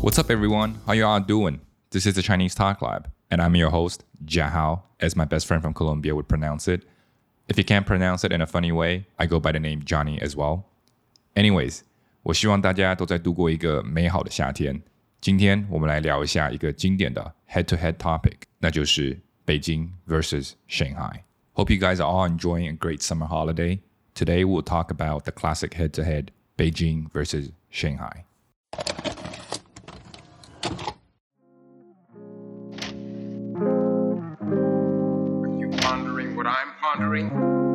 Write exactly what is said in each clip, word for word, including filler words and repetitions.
What's up, everyone? How you all doing? This is the Chinese Talk Lab, and I'm your host, Jiahao, as my best friend from Colombia would pronounce it. If you can't pronounce it in a funny way, I go by the name Johnny as well. Anyways, 我希望大家都在度过一个美好的夏天。今天我们来聊一下一个经典的 head-to-head topic， 那就是北京 versus Shanghai. Hope you guys are all enjoying a great summer holiday. Today we'll talk about the classic head-to-head Beijing versus Shanghai. Are you pondering what I'm pondering?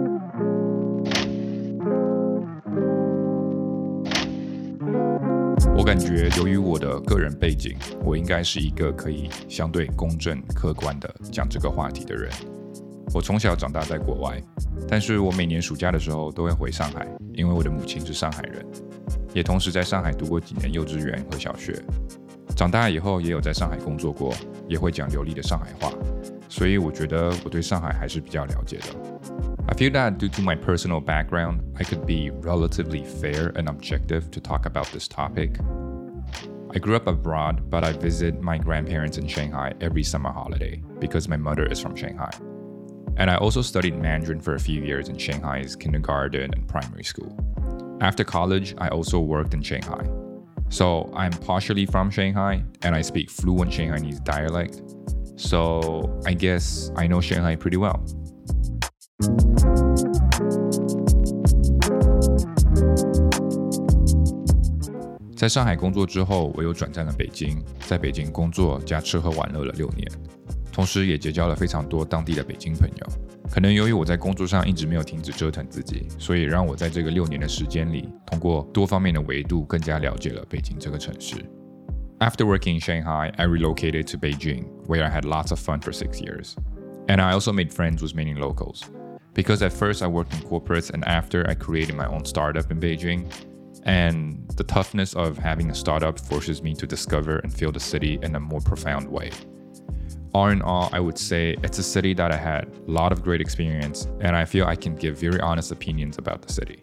我感觉由于我的个人背景，我应该是一个可以相对公正客观的讲这个话题的人。我从小长大在国外，但是我每年暑假的时候都会回上海，因为我的母亲是上海人，也同时在上海读过几年幼稚园和小学。长大以后也有在上海工作过，也会讲流利的上海话，所以我觉得我对上海还是比较了解的。I feel that due to my personal background, I could be relatively fair and objective to talk about this topic. I grew up abroad, but I visit my grandparents in Shanghai every summer holiday because my mother is from Shanghai. And I also studied Mandarin for a few years in Shanghai's kindergarten and primary school. After college, I also worked in Shanghai. So I'm partially from Shanghai, and I speak fluent Shanghainese dialect. So I guess I know Shanghai pretty well.在上海工作之后，我又转战了北京，在北京工作加吃喝玩乐了六年，同时也结交了非常多当地的北京朋友。可能由于我在工作上一直没有停止折腾自己，所以让我在这个六年的时间里，通过多方面的维度更加了解了北京这个城市。After working in Shanghai, I relocated to Beijing, where I had lots of fun for six years. And I also made friends with many locals.Because at first I worked in corporates, and after I created my own startup in Beijing. And the toughness of having a startup forces me to discover and feel the city in a more profound way. All in all, I would say it's a city that I had a lot of great experience, and I feel I can give very honest opinions about the city.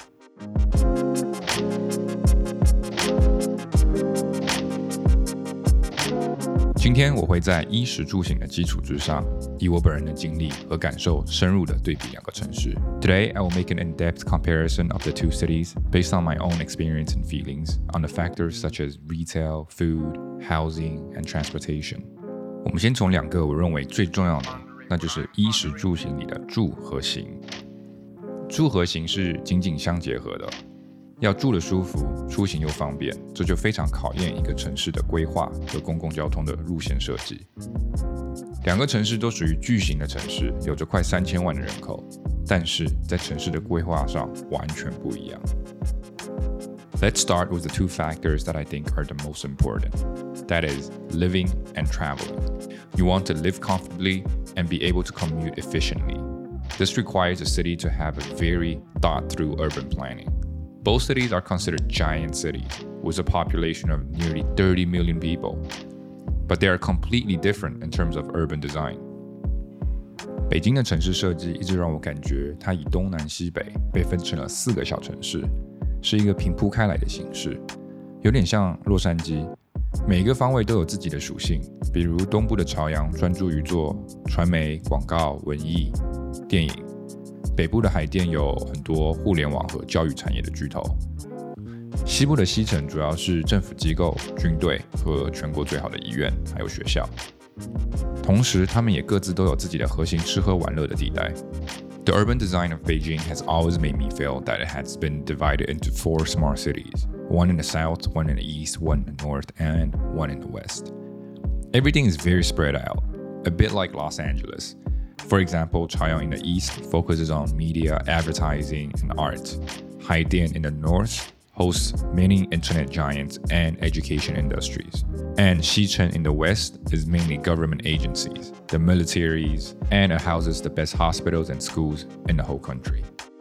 今天我会在衣食住行的基础之上，以我本人的经历和感受深入的对比两个城市。Today, I will make an in-depth comparison of the two cities based on my own experience and feelings on the factors such as retail, food, housing, and transportation. 我们先从两个我认为最重要的，那就是衣食住行里的住和行。住和行是紧紧相结合的。要住得舒服，出行又方便，这就非常考验一个城市的规划和公共交通的路线设计。两个城市都属于巨型的城市，有着快三千万的人口，但是在城市的规划上完全不一样。Let's start with the two factors that I think are the most important. That is, living and traveling. You want to live comfortably and be able to commute efficiently. This requires a city to have a very thought-through urban planning.Both cities are considered giant cities, with a population of nearly thirty million people, but they are completely different in terms of urban design. 北京的城市设计一直让我感觉它以东南西北被分成了四个小城市，是一个平铺开来的形式，有点像洛杉矶，每个方位都有自己的属性，比如东部的朝阳专注于做传媒、广告、文艺、电影。北部的海淀有很多互联网和教育产业的巨头，西部的西城主要是政府机构、军队和全国最好的医院，还有学校。同时，他们也各自都有自己的核心吃喝玩乐的地带。The urban design of Beijing has always made me feel that it has been divided into four smart cities, one in the south, one in the east, one in the north, and one in the west. Everything is very spread out, a bit like Los Angeles.For example, Chaoyang in the east focuses on media, advertising, and art. Haidian in the north hosts many internet giants and education industries. And Xicheng in the west is mainly government agencies, the militaries, and it houses the best hospitals and schools in the whole country.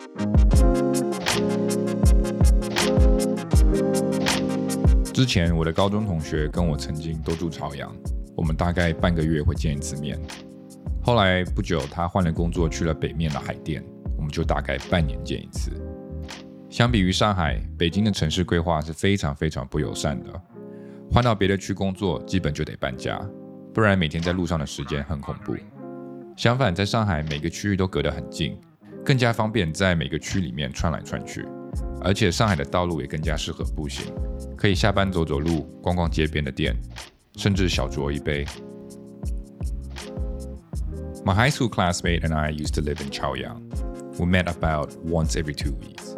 之前我的高中同学跟我曾经都住朝阳，我们大概半个月会见一次面。后来不久，他换了工作，去了北面的海淀，我们就大概半年见一次。相比于上海，北京的城市规划是非常非常不友善的。 换到别的区工作基本就得搬家，不然每天在路上的时间很恐怖。相反，在上海每个区域都隔得很近，更加方便在每个区里面穿来穿去，而且上海的道路也更加适合步行，可以下班走走路，逛逛街边的店，甚至小酌一杯。My high school classmate and I used to live in Chaoyang. We met about once every two weeks.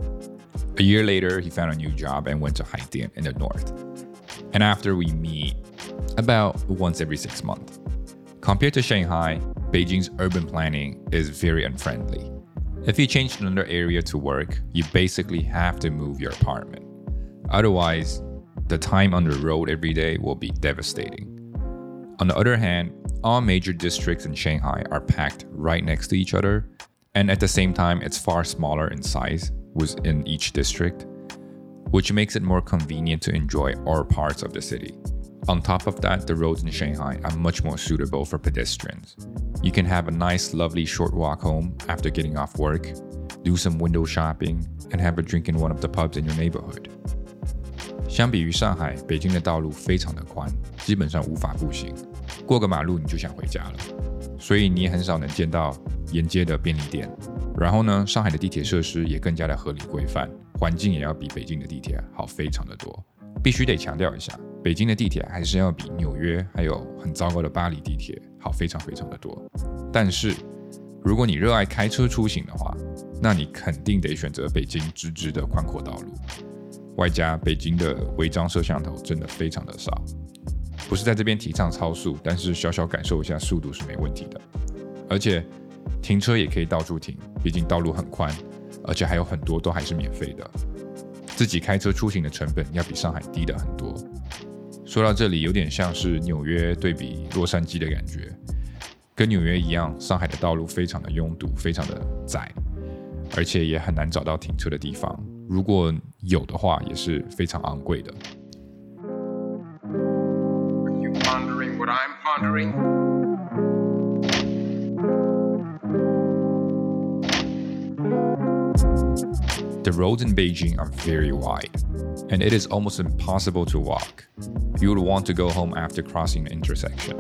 A year later, he found a new job and went to Haidian in the north. And after we meet about once every six months. Compared to Shanghai, Beijing's urban planning is very unfriendly. If you change to another area to work, you basically have to move your apartment. Otherwise, the time on the road every day will be devastating. On the other hand, all major districts in Shanghai are packed right next to each other, and at the same time, it's far smaller in size within each district, which makes it more convenient to enjoy all parts of the city. On top of that, the roads in Shanghai are much more suitable for pedestrians. You can have a nice, lovely short walk home after getting off work, do some window shopping, and have a drink in one of the pubs in your neighborhood. 相比于上海，北京的道路非常的宽，基本上无法步行，过个马路你就想回家了，所以你也很少能见到沿街的便利店。然后呢，上海的地铁设施也更加的合理规范，环境也要比北京的地铁好非常的多。必须得强调一下，北京的地铁还是要比纽约还有很糟糕的巴黎地铁好非常非常的多。但是，如果你热爱开车出行的话，那你肯定得选择北京直直的宽阔道路。外加北京的违章摄像头真的非常的少，不是在这边提倡超速，但是小小感受一下速度是没问题的。而且停车也可以到处停，毕竟道路很宽，而且还有很多都还是免费的。自己开车出行的成本要比上海低的很多。说到这里，有点像是纽约对比洛杉矶的感觉。跟纽约一样，上海的道路非常的拥堵，非常的窄，而且也很难找到停车的地方。如果有的话，也是非常昂贵的。 Are you pondering what I'm pondering? The roads in Beijing are very wide, and it is almost impossible to walk. You would want to go home after crossing the intersection.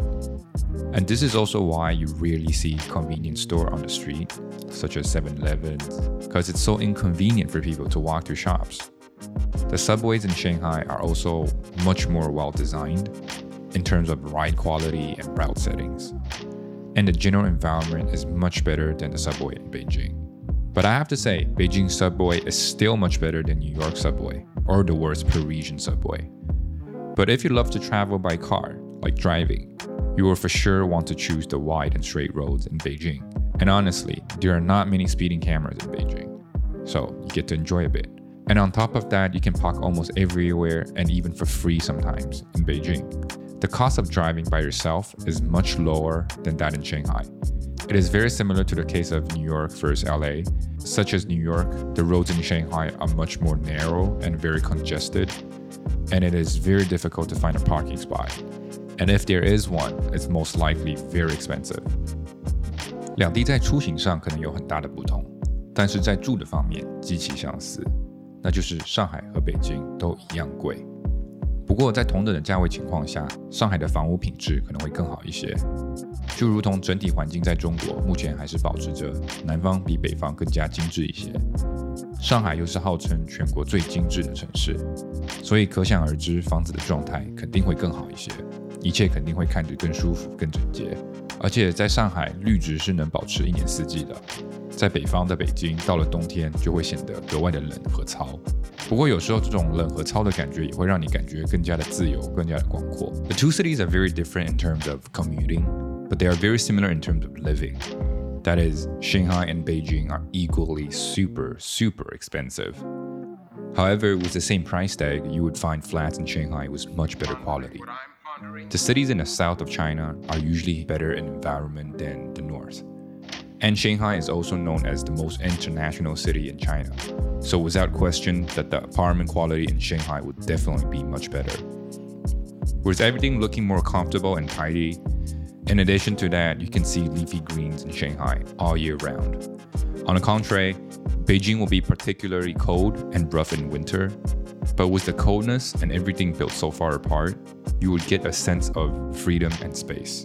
And this is also why you rarely see convenience store on the street, such as seven eleven, because it's so inconvenient for people to walk to shops. The subways in Shanghai are also much more well designed in terms of ride quality and route settings. And the general environment is much better than the subway in Beijing. But I have to say, Beijing's subway is still much better than New York subway, or the worst Parisian subway. But if you love to travel by car, like driving, you will for sure want to choose the wide and straight roads in Beijing. And honestly, there are not many speeding cameras in Beijing, so you get to enjoy a bit. And on top of that, you can park almost everywhere and even for free sometimes in Beijing. The cost of driving by yourself is much lower than that in Shanghai. It is very similar to the case of New York versus L A. Such as New York, the roads in Shanghai are much more narrow and very congested, and it is very difficult to find a parking spot. And if there is one, it's most likely very expensive. 两地在出行上可能有很大的不同，但是在住的方面极其相似，那就是上海和北京都一样贵。不过在同等的价位情况下，上海的房屋品质可能会更好一些。就如同整体环境在中国目前还是保持着南方比北方更加精致一些，上海又是号称全国最精致的城市，所以可想而知房子的状态肯定会更好一些，一切肯定会看着更舒服更整洁。而且在上海绿植是能保持一年四季的，在北方的北京到了冬天就会显得格外的冷和糙。不过有时候这种冷和糙的感觉也会让你感觉更加的自由，更加的广阔。The two cities are very different in terms of commuting, but they are very similar in terms of living. That is, Shanghai and Beijing are equally super, super expensive. However, with the same price tag, you would find flats in Shanghai with much better quality. The cities in the south of China are usually better in environment than the north. And Shanghai is also known as the most international city in China. So without question that the apartment quality in Shanghai would definitely be much better. With everything looking more comfortable and tidy, in addition to that, you can see leafy greens in Shanghai all year round. On the contrary, Beijing will be particularly cold and rough in winter, but with the coldness and everything built so far apart, you would get a sense of freedom and space.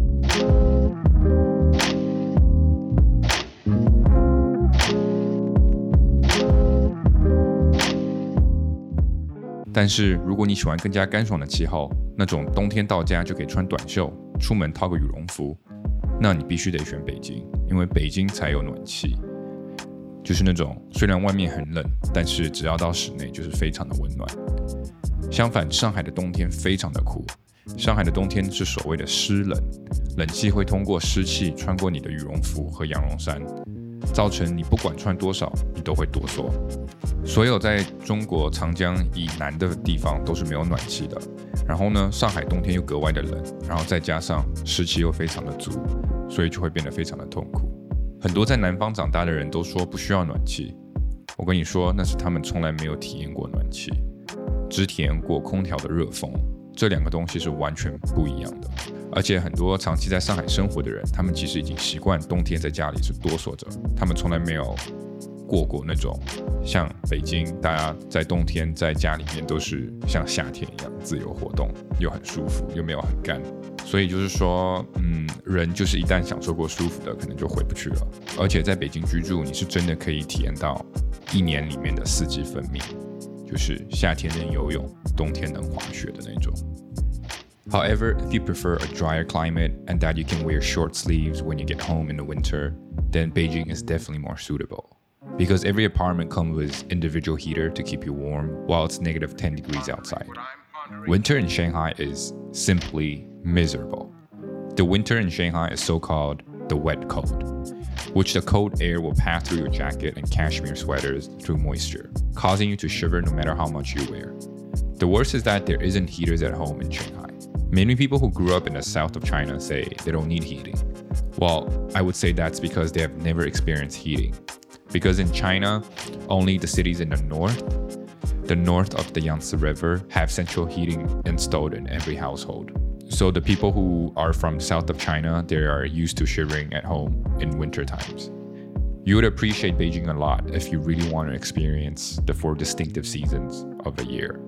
但是如果你喜欢更加干爽的气候，那种冬天到家就可以穿短袖，出门套个羽绒服，那你必须得选北京，因为北京才有暖气。就是那种虽然外面很冷，但是只要到室内就是非常的温暖。相反，上海的冬天非常的苦。上海的冬天是所谓的湿冷，冷气会通过湿气穿过你的羽绒服和羊绒衫，造成你不管穿多少，你都会哆嗦。所有在中国长江以南的地方都是没有暖气的。然后呢，上海冬天又格外的冷，然后再加上湿气又非常的足，所以就会变得非常的痛苦。很多在南方长大的人都说不需要暖气，我跟你说，那是他们从来没有体验过暖气，只体验过空调的热风。这两个东西是完全不一样的。而且很多长期在上海生活的人，他们其实已经习惯冬天在家里是哆嗦着，他们从来没有过过那种像北京大家在冬天在家里面都是像夏天一样自由活动，又很舒服，又没有很干。所以就是说嗯，人就是一旦享受过舒服的，可能就回不去了。而且在北京居住，你是真的可以体验到一年里面的四季分明，就是夏天能游泳，冬天能滑雪的那种。However, if you prefer a drier climate and that you can wear short sleeves when you get home in the winter, then Beijing is definitely more suitable. Because every apartment comes with individual heater to keep you warm while it's negative ten degrees outside. Winter in Shanghai is simply miserable. The winter in Shanghai is so-called the wet cold, which the cold air will pass through your jacket and cashmere sweaters through moisture, causing you to shiver no matter how much you wear. The worst is that there isn't heaters at home in Shanghai. Many people who grew up in the south of China say they don't need heating. Well, I would say that's because they have never experienced heating. Because in China, only the cities in the north, the north of the Yangtze River, have central heating installed in every household. So the people who are from south of China, they are used to shivering at home in winter times. You would appreciate Beijing a lot if you really want to experience the four distinctive seasons of the year.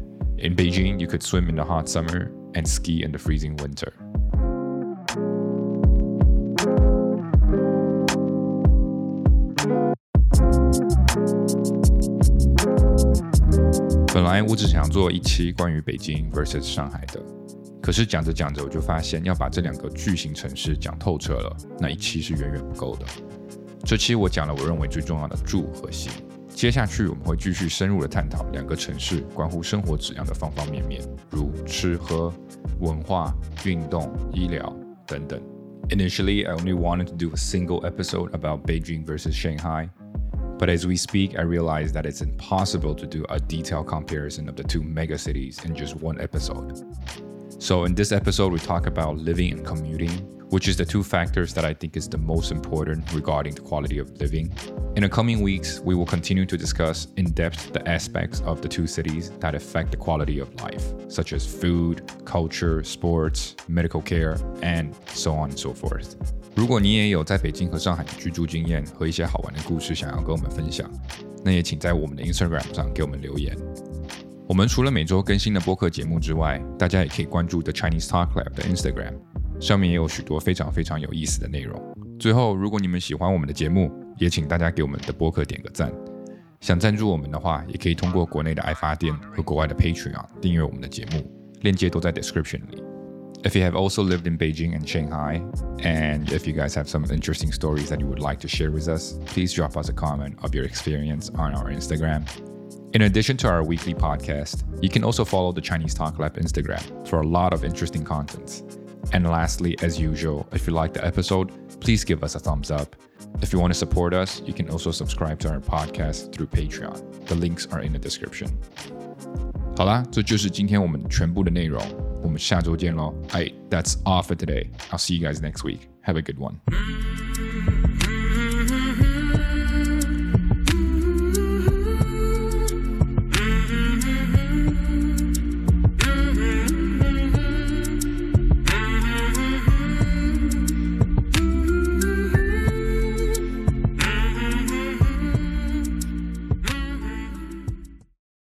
In Beijing, you could swim in the hot summer and ski in the freezing winter. 本来我只想做一期关于北京 versus 上海的，可是讲着讲着我就发现要把这两个巨型城市讲透彻了，那一期是远远不够的。这期我讲了我认为最重要的住和行，接下去我们会继续深入的探讨两个城市关乎生活质量的方方面面，如吃喝、文化、运动、医疗等等。Initially, I only wanted to do a single episode about Beijing versus Shanghai, but as we speak, I realized that it's impossible to do a detailed comparison of the two megacities in just one episode. So in this episode, we talk about living and commuting, which is the two factors that I think is the most important regarding the quality of living. In the coming weeks, we will continue to discuss in depth the aspects of the two cities that affect the quality of life, such as food, culture, sports, medical care, and so on and so forth. 如果你也有在北京和上海的居住经验和一些好玩的故事想要跟我们分享，那也请在我们的 Instagram 上给我们留言。我们除了每周更新的播客节目之外，大家也可以关注 The Chinese Talk Lab 的 Instagram， 上面也有许多非常非常有意思的内容。最后，如果你们喜欢我们的节目，也请大家给我们的播客点个赞。想赞助我们的话，也可以通过国内的爱发电和国外的 Patreon 订阅我们的节目，链接都在 description 里。If you have also lived in Beijing and Shanghai, and if you guys have some interesting stories that you would like to share with us, please drop us a comment of your experience on our Instagram.In addition to our weekly podcast, you can also follow the Chinese Talk Lab Instagram for a lot of interesting contents. And lastly, as usual, if you like the episode, please give us a thumbs up. If you want to support us, you can also subscribe to our podcast through Patreon. The links are in the description. 好啦，这就是今天我们全部的内容。我们下周见咯。Alright, that's all for today. I'll see you guys next week. Have a good one.